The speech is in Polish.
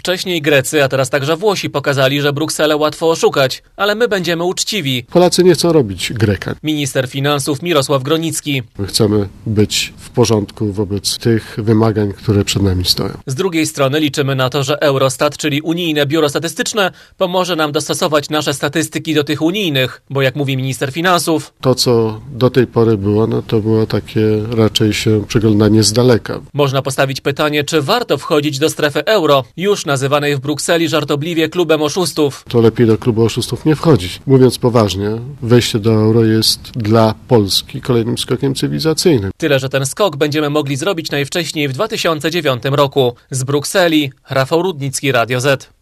Wcześniej Grecy, a teraz także Włosi pokazali, że Brukselę łatwo oszukać, ale my będziemy uczciwi. Polacy nie chcą robić Greka. Minister finansów Mirosław Gronicki. My chcemy być w porządku wobec tych wymagań, które przed nami stoją. Z drugiej strony liczymy na to, że Eurostat, czyli Unijne Biuro Statystyczne, pomoże nam dostosować nasze statystyki do tych unijnych, bo jak mówi minister finansów, to, co do tej pory było, to było takie raczej się przyglądanie z daleka. Można postawić pytanie, czy warto wchodzić do strefy euro, już nazywanej w Brukseli żartobliwie klubem oszustów. To lepiej do klubu oszustów nie wchodzić. Mówiąc poważnie, wejście do euro jest dla Polski kolejnym skokiem cywilizacyjnym. Tyle, że ten skok będziemy mogli zrobić najwcześniej w 2009 roku. Z Brukseli Rafał Rudnicki, Radio Z.